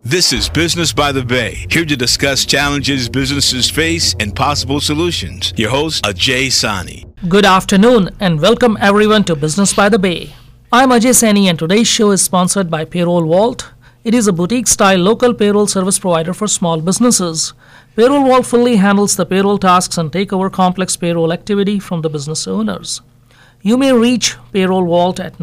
This is Business by the Bay, here to discuss challenges businesses face and possible solutions. Your host, Ajay Sani. Good afternoon and welcome everyone to Business by the Bay. I'm Ajay Sani and today's show is sponsored by Payroll Vault. It is a boutique-style local payroll service provider for small businesses. Payroll Vault fully handles the payroll tasks and take over complex payroll activity from the business owners. You may reach Payroll Vault at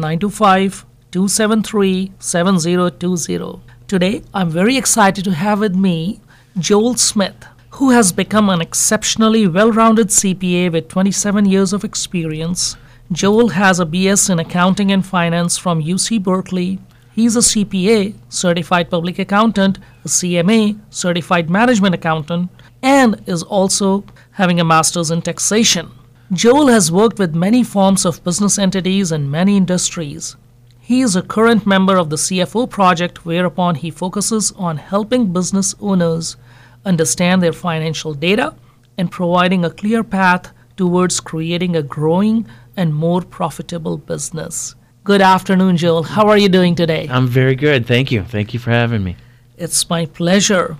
925-273-7020. Today, I'm very excited to have with me Joel Smith, who has become an exceptionally well-rounded CPA with 27 years of experience. Joel has a BS in Accounting and Finance from UC Berkeley. He's a CPA, Certified Public Accountant, a CMA, Certified Management Accountant, and is also having a master's in taxation. Joel has worked with many forms of business entities and many industries. He is a current member of the CFO project, whereupon he focuses on helping business owners understand their financial data and providing a clear path towards creating a growing and more profitable business. Good afternoon, Joel. How are you doing today? I'm very good. Thank you. Thank you for having me. It's my pleasure.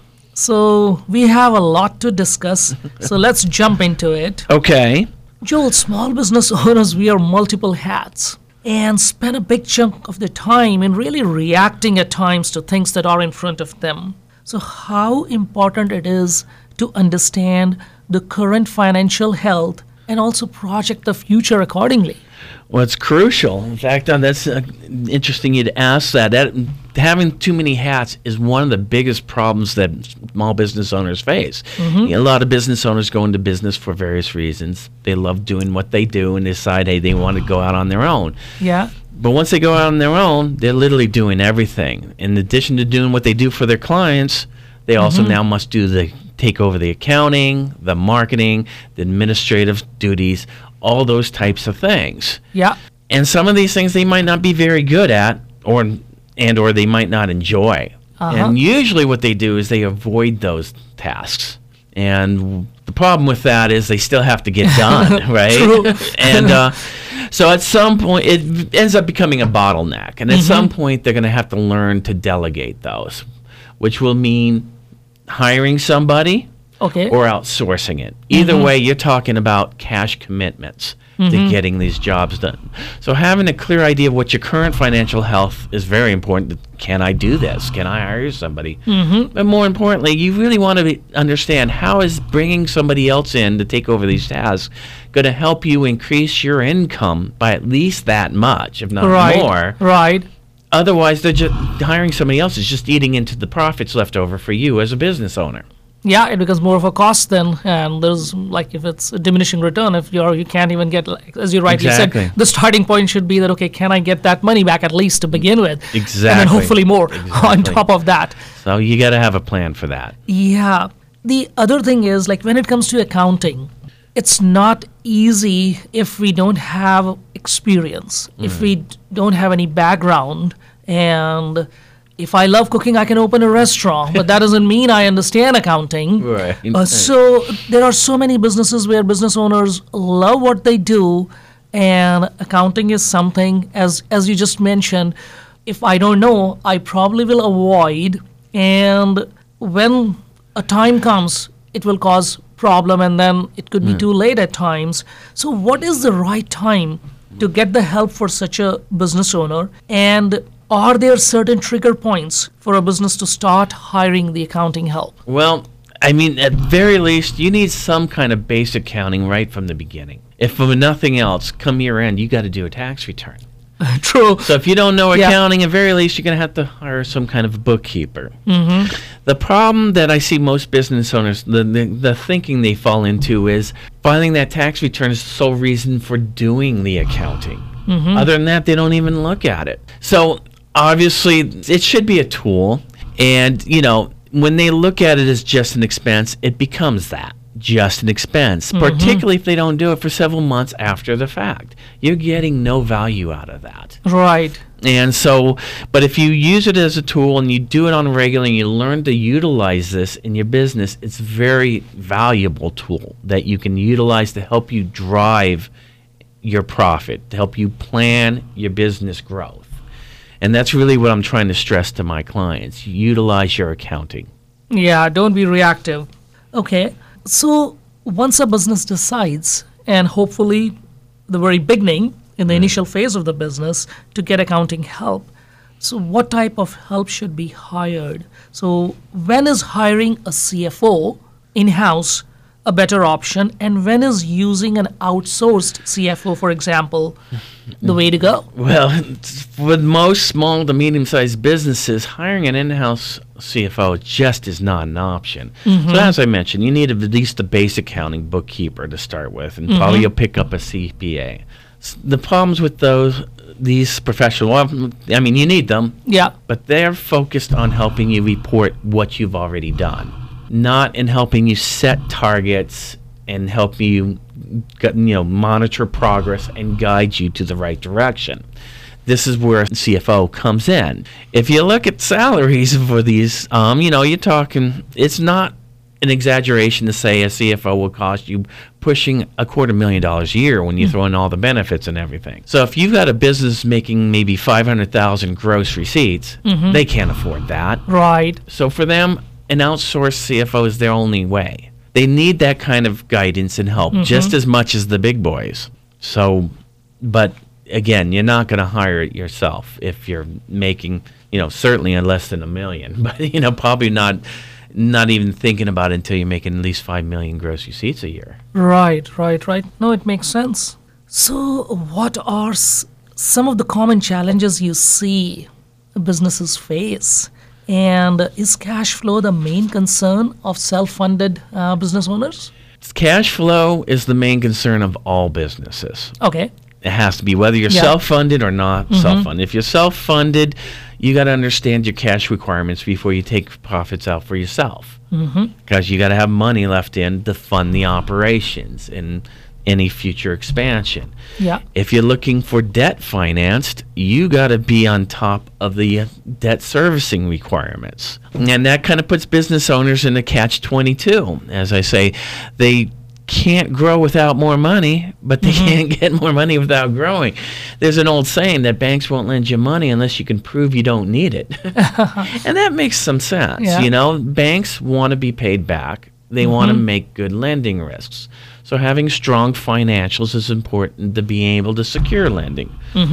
So we have a lot to discuss. So let's jump into it. Okay. Joel, small business owners wear multiple hats and spend a big chunk of their time in really reacting at times to things that are in front of them. So how important it is to understand the current financial health and also project the future accordingly. Well, it's crucial. In fact, that's interesting you to ask that. Having too many hats is one of the biggest problems that small business owners face. Mm-hmm. A lot of business owners go into business for various reasons. They love doing what they do and decide, hey, they want to go out on their own. Yeah. But once they go out on their own, they're literally doing everything. In addition to doing what they do for their clients, they also now must take over the accounting, the marketing, the administrative duties, all those types of things. Yeah. And some of these things they might not be very good at or they might not enjoy. And usually what they do is they avoid those tasks. And the problem with that is they still have to get done, right? True. And so at some point it ends up becoming a bottleneck. And at some point they're going to have to learn to delegate those, which will mean hiring somebody or outsourcing it. Either way, you're talking about cash commitments to getting these jobs done. So having a clear idea of what your current financial health is very important. Can I do this? Can I hire somebody? But more importantly, you really want to understand how is bringing somebody else in to take over these tasks going to help you increase your income by at least that much, if not more. Right. Otherwise, they're just hiring somebody else is just eating into the profits left over for you as a business owner. Yeah, it becomes more of a cost then, and there's if it's a diminishing return, if you can't even get, as you rightly said, the starting point should be that, okay, can I get that money back at least to begin with? Exactly. And then hopefully more on top of that. So you got to have a plan for that. Yeah. The other thing is, when it comes to accounting, it's not easy if we don't have experience, if we don't have any background, and if I love cooking, I can open a restaurant, but that doesn't mean I understand accounting. Right. So there are so many businesses where business owners love what they do, and accounting is something, as you just mentioned, if I don't know, I probably will avoid, and when a time comes, it will cause problem, and then it could be too late at times. So what is the right time to get the help for such a business owner, and are there certain trigger points for a business to start hiring the accounting help? Well, I mean, at very least, you need some kind of basic accounting right from the beginning. If for nothing else, come year end, you got to do a tax return. True. So if you don't know accounting, at very least, you're going to have to hire some kind of bookkeeper. The problem that I see most business owners, the thinking they fall into is filing that tax return is the sole reason for doing the accounting. Other than that, they don't even look at it. So obviously, it should be a tool. And, when they look at it as just an expense, it becomes that. Just an expense, particularly if they don't do it for several months after the fact. You're getting no value out of that. Right. And so, but if you use it as a tool and you do it on a regular and you learn to utilize this in your business, it's a very valuable tool that you can utilize to help you drive your profit, to help you plan your business growth. And that's really what I'm trying to stress to my clients. Utilize your accounting. Yeah, don't be reactive. Okay, so once a business decides, and hopefully the very beginning, in the initial phase of the business, to get accounting help, so what type of help should be hired? So when is hiring a CFO in-house a better option, and when is using an outsourced CFO, for example, the way to go? Well, with most small to medium-sized businesses, hiring an in-house CFO just is not an option. So as I mentioned, you need at least a basic accounting bookkeeper to start with, and probably you'll pick up a CPA. The problems with these professionals, well, I mean, you need them, Yeah. but they're focused on helping you report what you've already done, not in helping you set targets and help you monitor progress and guide you to the right direction. This is where CFO comes in. If you look at salaries for these, you're talking, it's not an exaggeration to say a CFO will cost you pushing $250,000 a year when you throw in all the benefits and everything. So if you've got a business making maybe 500,000 gross receipts, they can't afford that. Right. So for them, an outsourced CFO is their only way. They need that kind of guidance and help just as much as the big boys. So, but again, you're not going to hire it yourself if you're making, certainly less than $1 million, but probably not even thinking about it until you're making at least 5 million gross receipts a year. Right. No, it makes sense. So what are some of the common challenges you see businesses face? And is cash flow the main concern of self-funded business owners? Cash flow is the main concern of all businesses. Okay. It has to be, whether you're self-funded or not self-funded. If you're self-funded, you got to understand your cash requirements before you take profits out for yourself. Because you got to have money left in to fund the operations and any future expansion. Yeah. If you're looking for debt financed, you got to be on top of the debt servicing requirements. And that kind of puts business owners in a catch-22. As I say, they can't grow without more money, but they can't get more money without growing. There's an old saying that banks won't lend you money unless you can prove you don't need it. And that makes some sense. Yeah. Banks want to be paid back. They want to make good lending risks. So having strong financials is important to be able to secure lending.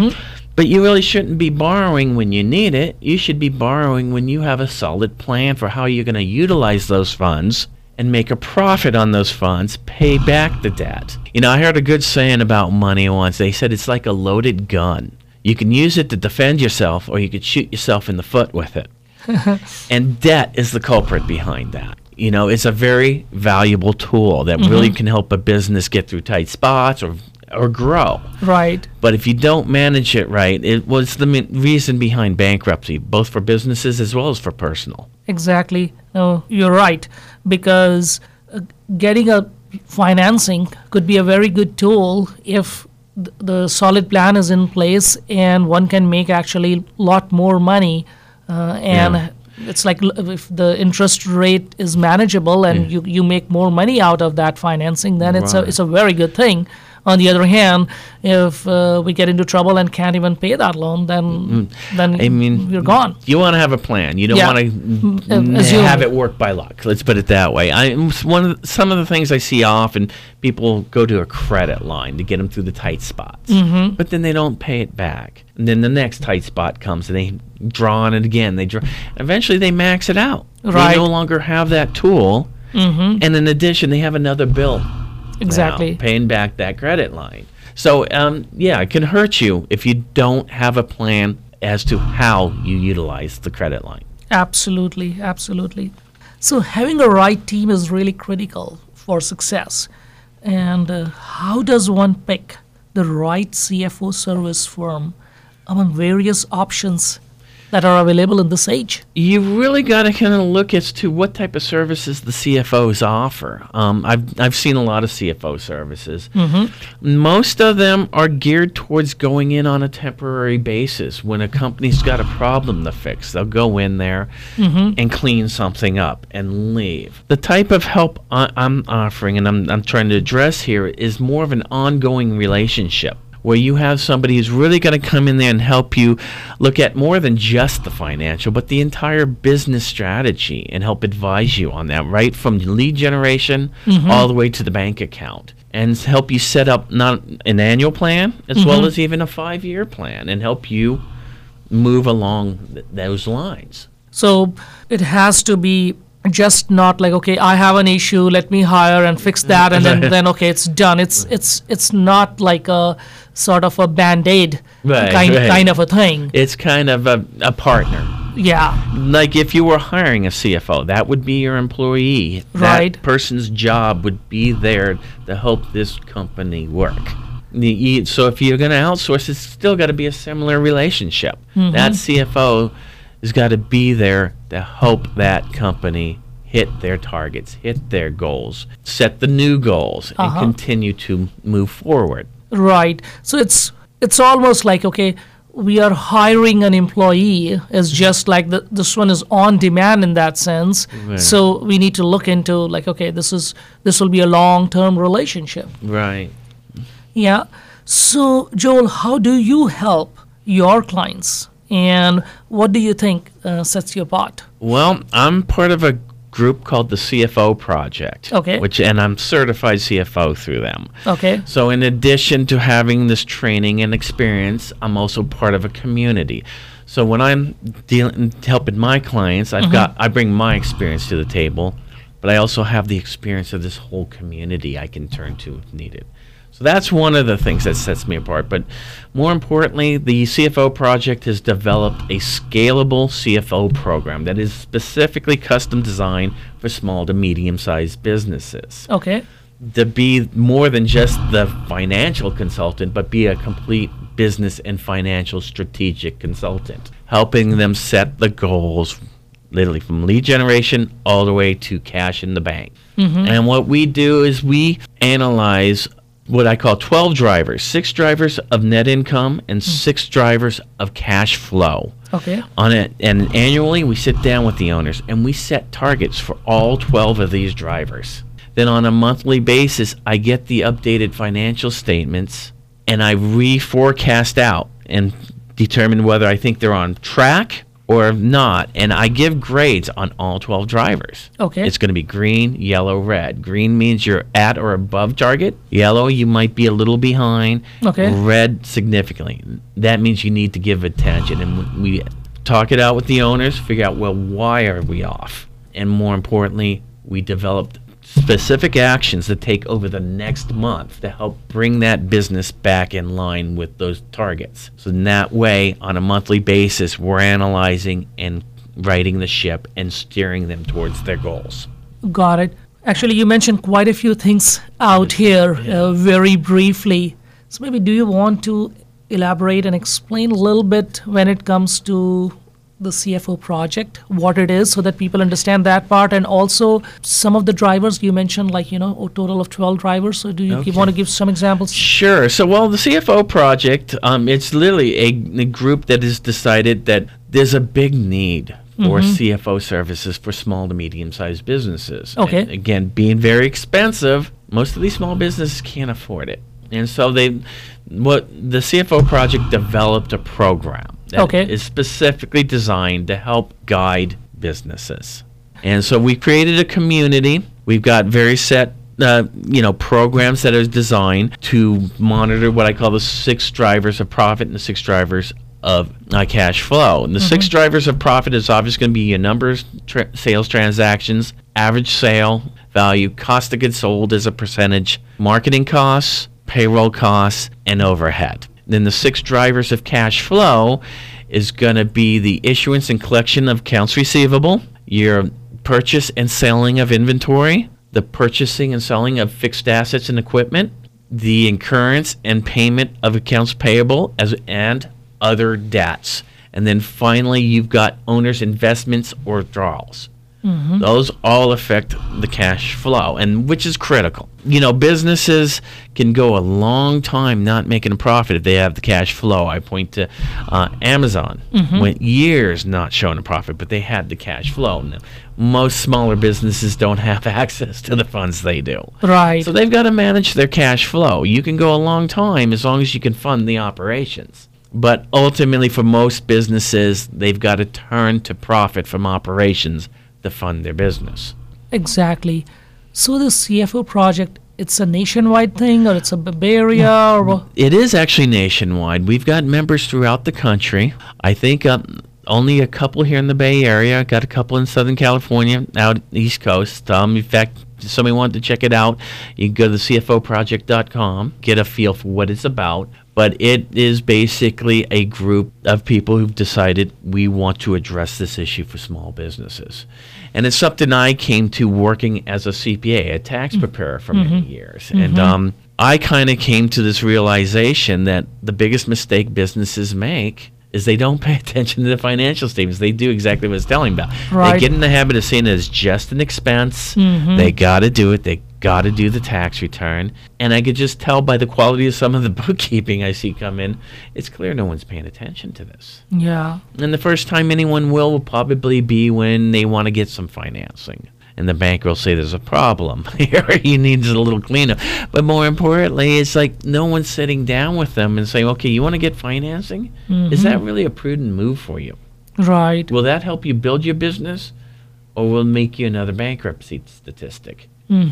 But you really shouldn't be borrowing when you need it. You should be borrowing when you have a solid plan for how you're going to utilize those funds and make a profit on those funds, pay back the debt. I heard a good saying about money once. They said it's like a loaded gun. You can use it to defend yourself, or you could shoot yourself in the foot with it. And debt is the culprit behind that. It's a very valuable tool that really can help a business get through tight spots or grow. Right. But if you don't manage it right, it was the reason behind bankruptcy, both for businesses as well as for personal. Exactly. No, you're right. Because getting a financing could be a very good tool if the solid plan is in place and one can make actually a lot more money. It's like if the interest rate is manageable and you make more money out of that financing, then it's a very good thing. On the other hand, if we get into trouble and can't even pay that loan, then you're gone. You want to have a plan. You don't want to have it work by luck. Let's put it that way. Some of the things I see often, people go to a credit line to get them through the tight spots, but then they don't pay it back. And then the next tight spot comes and they draw on it again. Eventually they max it out. Right. They no longer have that tool, and in addition, they have another bill. Exactly. Now, paying back that credit line. So, it can hurt you if you don't have a plan as to how you utilize the credit line. Absolutely. So having a right team is really critical for success. And how does one pick the right CFO service firm among various options that are available in this age? You really got to kind of look as to what type of services the CFOs offer. I've seen a lot of CFO services. Most of them are geared towards going in on a temporary basis. When a company's got a problem to fix, they'll go in there and clean something up and leave. The type of help I'm offering and I'm trying to address here is more of an ongoing relationship, where you have somebody who's really going to come in there and help you look at more than just the financial, but the entire business strategy and help advise you on that, right from lead generation all the way to the bank account, and help you set up not an annual plan as well as even a 5-year plan and help you move along those lines. So it has to be just not like, okay, I have an issue, let me hire and fix that, and then okay, it's done. It's not like a sort of a Band-Aid kind of a thing. It's kind of a partner. Yeah. Like if you were hiring a CFO, that would be your employee. Right. That person's job would be there to help this company work. So if you're going to outsource, it's still got to be a similar relationship. That CFO has got to be there to help that company hit their targets, hit their goals, set the new goals, and continue to move forward. Right. So it's almost like, okay, we are hiring an employee. It's just like this one is on demand in that sense. Right. So we need to look into like, okay, this will be a long-term relationship. Right. Yeah. So Joel, how do you help your clients, and what do you think sets you apart? Well, I'm part of a group called the CFO Project. Okay. And I'm certified CFO through them. Okay. So in addition to having this training and experience, I'm also part of a community. So when I'm helping my clients, I bring my experience to the table, but I also have the experience of this whole community I can turn to if needed. So that's one of the things that sets me apart. But more importantly, the CFO Project has developed a scalable CFO program that is specifically custom designed for small to medium-sized businesses. Okay. To be more than just the financial consultant, but be a complete business and financial strategic consultant, helping them set the goals literally from lead generation all the way to cash in the bank. And what we do is we analyze what I call 12 drivers, 6 drivers of net income and 6 drivers of cash flow. Okay. And annually we sit down with the owners and we set targets for all 12 of these drivers. Then on a monthly basis, I get the updated financial statements and I reforecast out and determine whether I think they're on track or not, and I give grades on all 12 drivers. Okay. It's going to be green, yellow, red. Green means you're at or above target. Yellow, you might be a little behind. Okay. Red, significantly. That means you need to give attention, and we talk it out with the owners, figure out, well, why are we off? And more importantly, we developed specific actions to take over the next month to help bring that business back in line with those targets. So in that way, on a monthly basis, we're analyzing and righting the ship and steering them towards their goals. Got it. Actually, you mentioned quite a few things out here very briefly. So maybe do you want to elaborate and explain a little bit when it comes to the CFO project, what it is, so that people understand that part, and also some of the drivers you mentioned, like, a total of 12 drivers. So do you want to give some examples? Sure. So, the CFO project, it's literally a group that has decided that there's a big need for CFO services for small to medium-sized businesses. Okay. And again, being very expensive, most of these small businesses can't afford it. And so the CFO project developed a program that is specifically designed to help guide businesses. And so we created a community. We've got very set programs that are designed to monitor what I call the 6 drivers of profit and the 6 drivers of cash flow. And the 6 drivers of profit is obviously going to be your numbers, sales transactions, average sale value, cost of goods sold as a percentage, marketing costs, payroll costs, and overhead. Then the 6 drivers of cash flow is going to be the issuance and collection of accounts receivable, your purchase and selling of inventory, the purchasing and selling of fixed assets and equipment, the incurrence and payment of accounts payable and other debts. And then finally, you've got owner's investments or withdrawals. Those all affect the cash flow, and which is critical. Businesses can go a long time not making a profit if they have the cash flow. I point to Amazon. Went years not showing a profit, but they had the cash flow. Now, most smaller businesses don't have access to the funds they do. Right. So they've got to manage their cash flow. You can go a long time as long as you can fund the operations. But ultimately, for most businesses, they've got to turn to profit from operations to fund their business. Exactly. So the CFO project, it's a nationwide thing, or it's a Bay Area, or It is actually nationwide. We've got members throughout the country. I think only a couple here in the Bay Area. Got a couple in Southern California, out East Coast. In fact, if somebody wanted to check it out, you can go to CFOproject.com, get a feel for what it's about. But it is basically a group of people who've decided we want to address this issue for small businesses. And it's something I came to working as a CPA, a tax preparer for many years. And I kind of came to this realization that the biggest mistake businesses make is they don't pay attention to the financial statements. They do exactly what it's telling about. Right. They get in the habit of saying it's just an expense. They got to do it. They got to do the tax return. And I could just tell by the quality of some of the bookkeeping I see come in, it's clear no one's paying attention to this. yeah. And the first time anyone will probably be when they want to get some financing. And the banker will say there's a problem here, you need a little cleanup. But more importantly, it's like no one's sitting down with them and saying, okay, you want to get financing? Is that really a prudent move for you? Right. Will that help you build your business, or will it make you another bankruptcy statistic?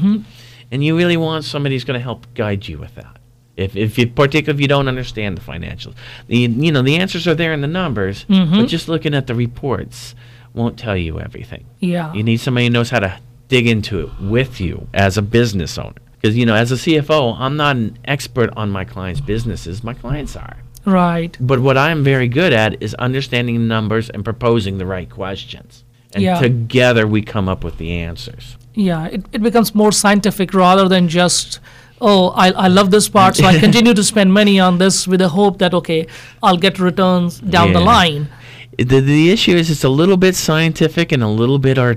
And you really want somebody who's going to help guide you with that. Particularly if you don't understand the financials. The answers are there in the numbers, but just looking at the reports won't tell you everything. Yeah. You need somebody who knows how to dig into it with you as a business owner. Because, as a CFO, I'm not an expert on my clients' businesses. My clients are. Right. But what I'm very good at is understanding the numbers and proposing the right questions. And Yeah. together we come up with the answers. Yeah. It becomes more scientific rather than just, I love this part, so I continue to spend money on this with the hope that, okay, I'll get returns down the Yeah. line. The issue is it's a little bit scientific and a little bit art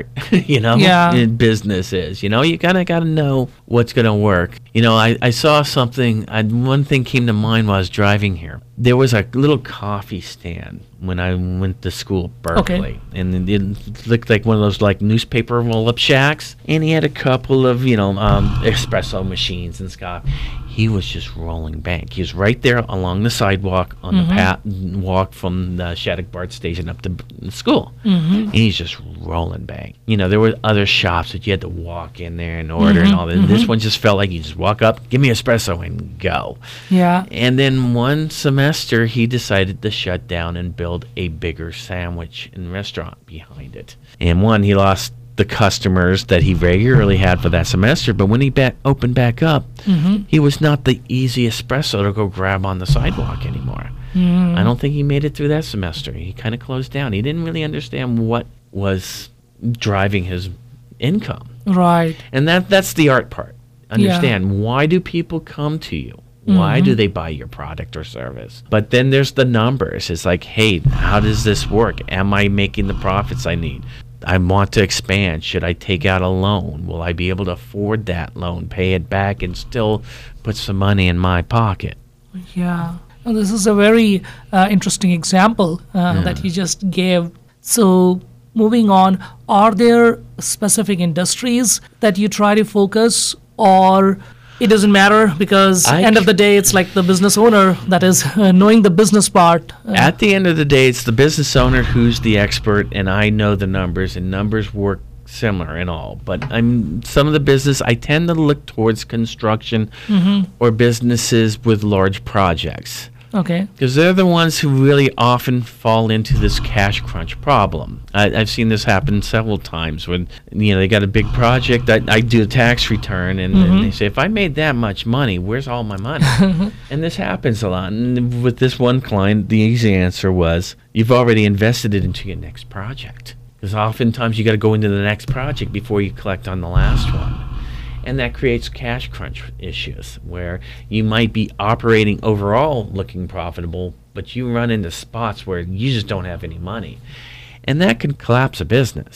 Yeah. in business is. You kind of got to know what's going to work. I saw something, one thing came to mind while I was driving here. There was a little coffee stand when I went to school at Berkeley. Okay. And it looked like one of those like newspaper roll-up shacks. And he had a couple of, espresso machines and stuff. He was just rolling bank. He was right there along the sidewalk on the walk from the Shattuck BART station up to school. And he's just rolling bank. There were other shops that you had to walk in there and order and all that. This one just felt like you just walk up, give me espresso, and go. Yeah. And then one semester, he decided to shut down and build a bigger sandwich and restaurant behind it. And he lost the customers that he regularly had for that semester, but when he opened back up, he was not the easy espresso to go grab on the sidewalk anymore. I don't think he made it through that semester. He kind of closed down. He didn't really understand what was driving his income. Right. And that's the art part. Understand, why do people come to you? Why do they buy your product or service? But then there's the numbers. It's like, hey, how does this work? Am I making the profits I need? I want to expand. Should I take out a loan? Will I be able to afford that loan, pay it back, and still put some money in my pocket? Yeah. Well, this is a very interesting example that you just gave. So, moving on, are there specific industries that you try to focus, or it doesn't matter because end of the day, it's like the business owner that is knowing the business part. At the end of the day, it's the business owner who's the expert, and I know the numbers, and numbers work similar and all. But some of the business, I tend to look towards construction or businesses with large projects. Okay. Because they're the ones who really often fall into this cash crunch problem. I've seen this happen several times when they got a big project. I do a tax return, and they say, if I made that much money, where's all my money? And this happens a lot. And with this one client, the easy answer was, you've already invested it into your next project. Because oftentimes you got to go into the next project before you collect on the last one. And that creates cash crunch issues where you might be operating overall looking profitable, but you run into spots where you just don't have any money. And that can collapse a business.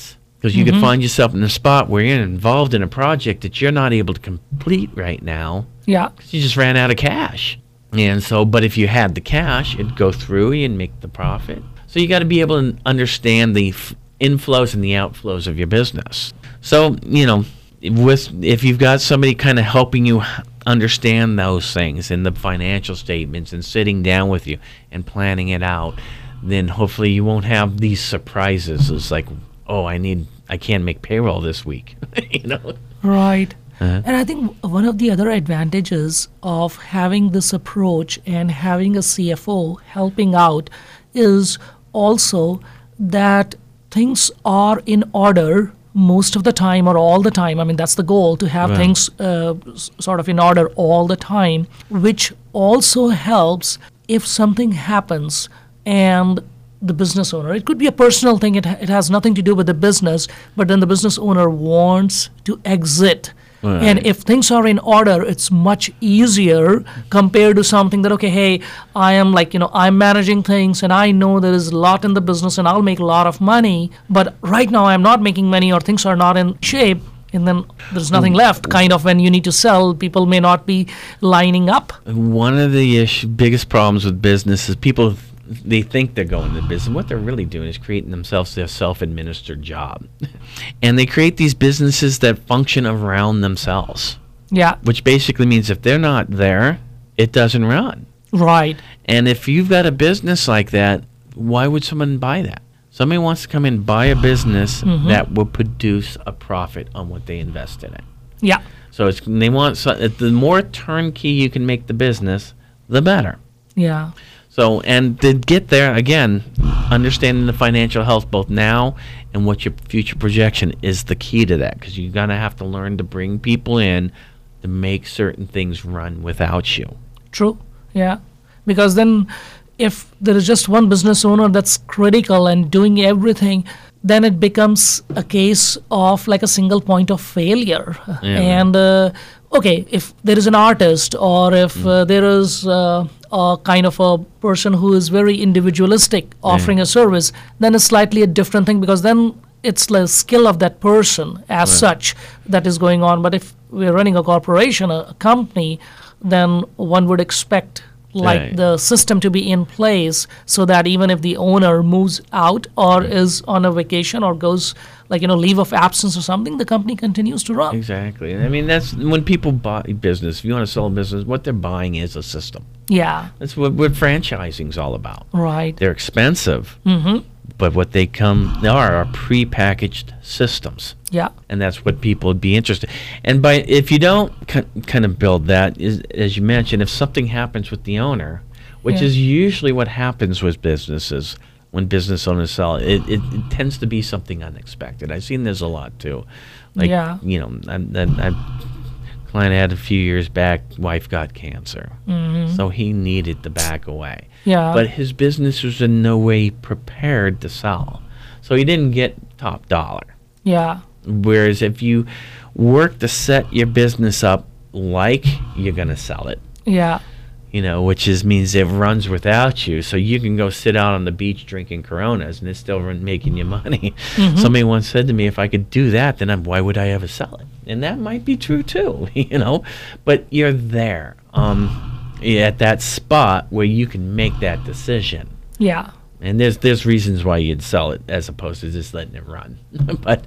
Because you could find yourself in a spot where you're involved in a project that you're not able to complete right now. Yeah. You just ran out of cash. And so, but if you had the cash, it'd go through and make the profit. So you got to be able to understand the inflows and the outflows of your business. So, if you've got somebody kind of helping you understand those things in the financial statements and sitting down with you and planning it out, then hopefully you won't have these surprises. It's like, oh, I can't make payroll this week. Right. And I think one of the other advantages of having this approach and having a CFO helping out is also that things are in order most of the time or all the time. I mean, that's the goal, to have things sort of in order all the time, which also helps if something happens and the business owner, it could be a personal thing, it has nothing to do with the business, but then the business owner wants to exit. Right. And if things are in order, it's much easier compared to something that, okay, hey, I am I'm managing things and I know there is a lot in the business and I'll make a lot of money, but right now I'm not making money or things are not in shape, and then there's nothing left. Kind of when you need to sell, people may not be lining up. One of the biggest problems with business is people, they think they're going to business. What they're really doing is creating themselves their self-administered job. And they create these businesses that function around themselves. Yeah. Which basically means if they're not there, it doesn't run. Right. And if you've got a business like that, why would someone buy that? Somebody wants to come in and buy a business that will produce a profit on what they invested in. Yeah. So they want the more turnkey you can make the business, the better. Yeah. So, and to get there, again, understanding the financial health both now and what your future projection is the key to that, because you're going to have to learn to bring people in to make certain things run without you. True. Yeah. Because then if there is just one business owner that's critical and doing everything, then it becomes a case of like a single point of failure. Yeah, and okay, if there is an artist or if there is a kind of a person who is very individualistic offering a service, then it's slightly a different thing, because then it's the skill of that person as such that is going on. But if we're running a corporation, a company, then one would expect the system to be in place so that even if the owner moves out or is on a vacation or goes leave of absence or something, the company continues to run. Exactly. I mean, that's when people buy business. If you want to sell a business, what they're buying is a system. Yeah. That's what franchising's all about. Right. They're expensive, but what they are prepackaged systems. Yeah. And that's what people would be interested. And if you don't kind of build that, as you mentioned, if something happens with the owner, which is usually what happens with businesses. When business owners sell, it tends to be something unexpected. I've seen this a lot too. A client I had a few years back, wife got cancer. So he needed to back away. Yeah. But his business was in no way prepared to sell. So he didn't get top dollar. Yeah. Whereas if you work to set your business up like you're going to sell it. Yeah. Which means it runs without you, so you can go sit out on the beach drinking Coronas and it's still making you money. Somebody once said to me, if I could do that, then why would I ever sell it? And that might be true too, But you're there at that spot where you can make that decision. Yeah. And there's reasons why you'd sell it as opposed to just letting it run. But,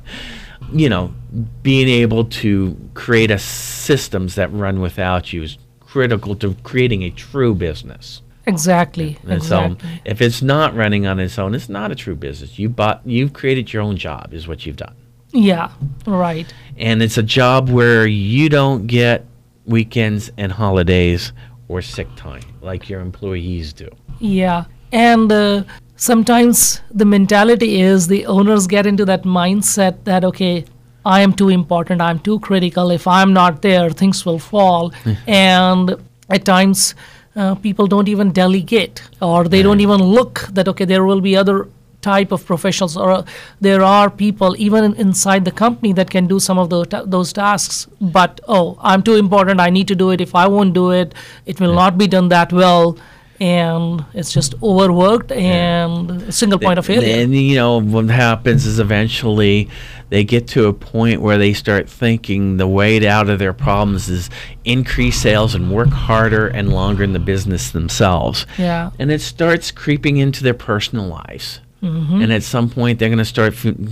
being able to create systems that run without you is critical to creating a true business. Exactly. And so if it's not running on its own, it's not a true business. You've created your own job is what you've done. Yeah, right. And it's a job where you don't get weekends and holidays or sick time like your employees do. Yeah. And sometimes the mentality is the owners get into that mindset that, okay, I am too important, I'm too critical. If I'm not there, things will fall. And at times, people don't even delegate, or they don't even look that, okay, there will be other type of professionals, or there are people even inside the company that can do some of those tasks. But, I'm too important, I need to do it. If I won't do it, it will not be done that well. and it's just overworked and a single point of failure. And what happens is eventually they get to a point where they start thinking the way out of their problems is increase sales and work harder and longer in the business themselves. Yeah. And it starts creeping into their personal lives. And at some point they're going to start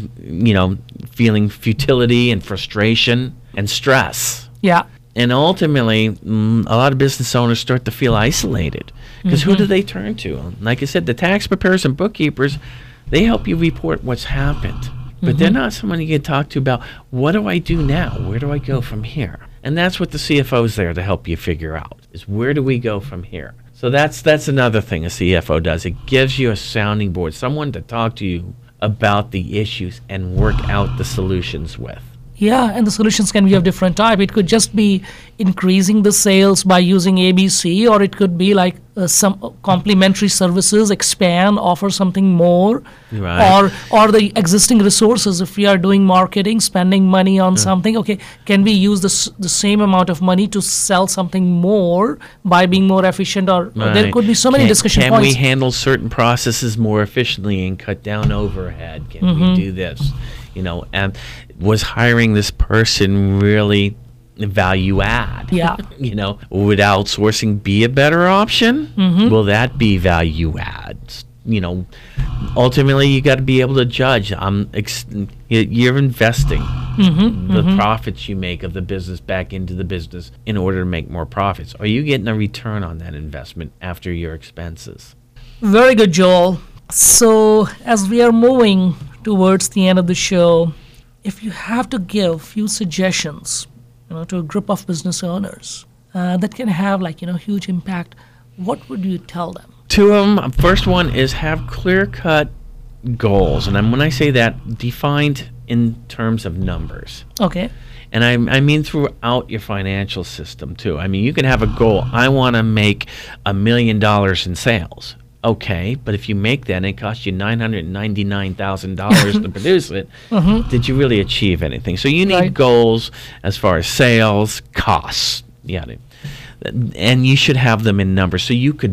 feeling futility and frustration and stress. Yeah. And ultimately, a lot of business owners start to feel isolated because who do they turn to? Like I said, the tax preparers and bookkeepers, they help you report what's happened. But they're not someone you can talk to about, what do I do now? Where do I go from here? And that's what the CFO is there to help you figure out, is where do we go from here? So that's another thing a CFO does. It gives you a sounding board, someone to talk to you about the issues and work out the solutions with. Yeah, and the solutions can be of different type. It could just be increasing the sales by using ABC, or it could be like some complementary services, expand, offer something more, right. or the existing resources. If we are doing marketing, spending money on something, okay, can we use the same amount of money to sell something more by being more efficient? Or there could be so many discussion points. Can we handle certain processes more efficiently and cut down overhead? Can we do this? And was hiring this person really value add? Yeah. Would outsourcing be a better option? Will that be value add? Ultimately, you got to be able to judge. You're investing the profits you make of the business back into the business in order to make more profits. Are you getting a return on that investment after your expenses? Very good, Joel. So as we are moving towards the end of the show, if you have to give few suggestions, to a group of business owners that can have huge impact, what would you tell them? To them, first one is have clear-cut goals, and when I say that, defined in terms of numbers. Okay. And I mean throughout your financial system too. I mean, you can have a goal. I want to make $1 million in sales. Okay, but if you make that and it costs you $999,000 to produce it, did you really achieve anything? So you need goals as far as sales, costs, and you should have them in numbers so you could,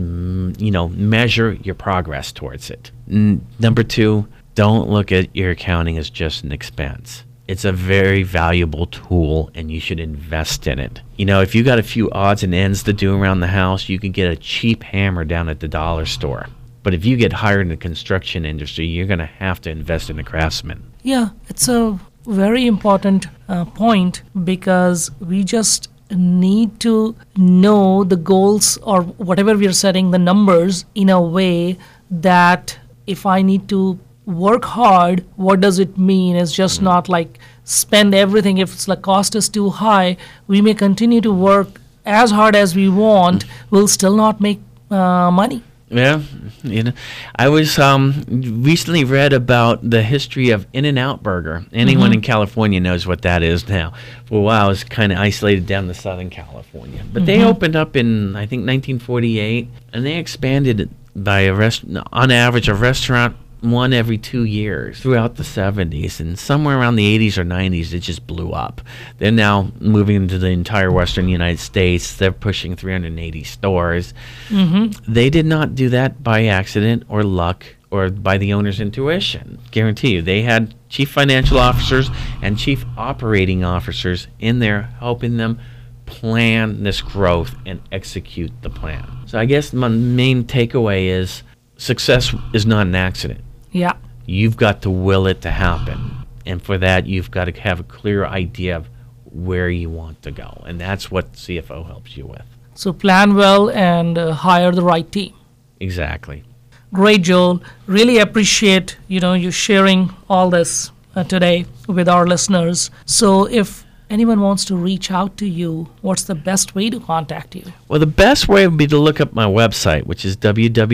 measure your progress towards it. Number two, don't look at your accounting as just an expense. It's a very valuable tool, and you should invest in it. If you got a few odds and ends to do around the house, you can get a cheap hammer down at the dollar store. But if you get hired in the construction industry, you're going to have to invest in a craftsman. Yeah, it's a very important point, because we just need to know the goals or whatever we are setting, the numbers, in a way that if I need to work hard, what does it mean? It's just not like spend everything. If it's like cost is too high, we may continue to work as hard as we want, we'll still not make money. Yeah, I was recently read about the history of In-N-Out Burger. Anyone in California knows what that is now. For a while, it was kind of isolated down to Southern California. But they opened up in, I think, 1948, and they expanded by on average a restaurant one every 2 years throughout the 70s, and somewhere around the 80s or 90s it just blew up. They're now moving into the entire western United States. They're pushing 380 stores. They did not do that by accident or luck or by the owner's intuition. Guarantee you, they had chief financial officers and chief operating officers in there helping them plan this growth and execute the plan. So I guess my main takeaway is success is not an accident. Yeah. You've got to will it to happen. And for that, you've got to have a clear idea of where you want to go. And that's what CFO helps you with. So plan well and hire the right team. Exactly. Great, Joel. Really appreciate, you sharing all this today with our listeners. So if anyone wants to reach out to you, what's the best way to contact you? Well, the best way would be to look up my website, which is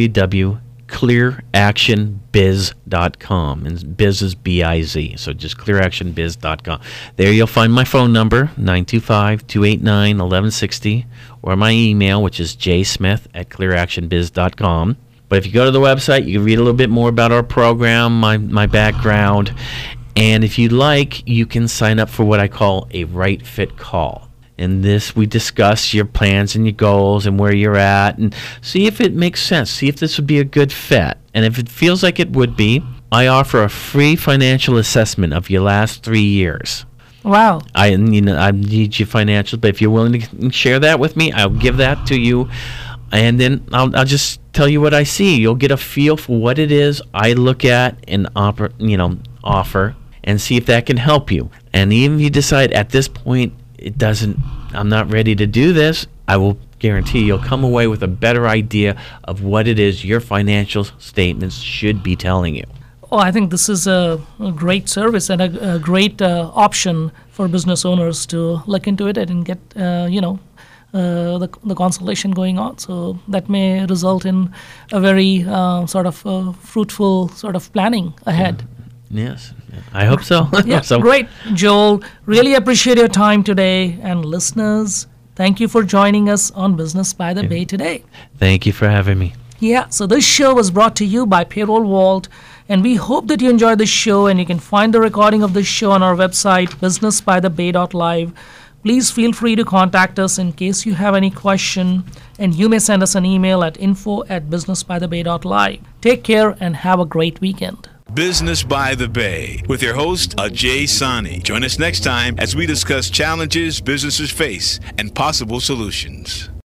www.clearactionbiz.com. And biz is B-I-Z, so just clearactionbiz.com. There you'll find my phone number, 925-289-1160, or my email, which is jsmith@clearactionbiz.com. But if you go to the website, you can read a little bit more about our program, my background, and if you'd like, you can sign up for what I call a right fit call. In this, we discuss your plans and your goals and where you're at and see if it makes sense. See if this would be a good fit. And if it feels like it would be, I offer a free financial assessment of your last 3 years. Wow. I need your financials, but if you're willing to share that with me, I'll give that to you. And then I'll just tell you what I see. You'll get a feel for what it is I look at and offer and see if that can help you. And even if you decide at this point I'm not ready to do this, I will guarantee you'll come away with a better idea of what it is your financial statements should be telling you. Oh, I think this is a great service and a great option for business owners to look into it and get, the consultation going on. So that may result in a very fruitful sort of planning ahead. Yes, I hope so. Yeah, great. Joel, really appreciate your time today. And listeners, thank you for joining us on Business by the Bay today. Thank you for having me. Yeah, so this show was brought to you by Payroll Vault, and we hope that you enjoyed the show, and you can find the recording of this show on our website, businessbythebay.live. Please feel free to contact us in case you have any question, and you may send us an email at info@businessbythebay.live. Take care and have a great weekend. Business by the Bay with your host, Ajay Sani. Join us next time as we discuss challenges businesses face and possible solutions.